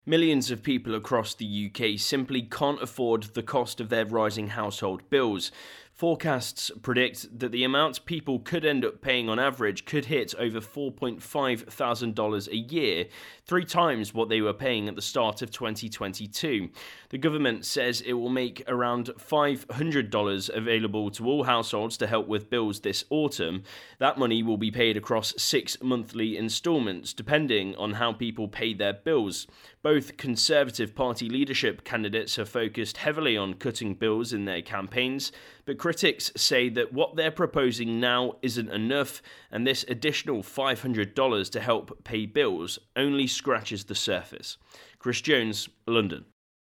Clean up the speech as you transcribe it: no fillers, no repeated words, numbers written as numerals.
Millions of people across the UK simply can't afford the cost of their rising household bills. Forecasts predict that the amount people could end up paying on average could hit over $4,500 a year, 3 times what they were paying at the start of 2022. The government says it will make around $500 available to all households to help with bills this autumn. That money will be paid across 6 monthly instalments, depending on how people pay their bills. Both Conservative Party leadership candidates have focused heavily on cutting bills in their campaigns, but critics say that what they're proposing now isn't enough, and this additional $500 to help pay bills only scratches the surface. Chris Jones, London.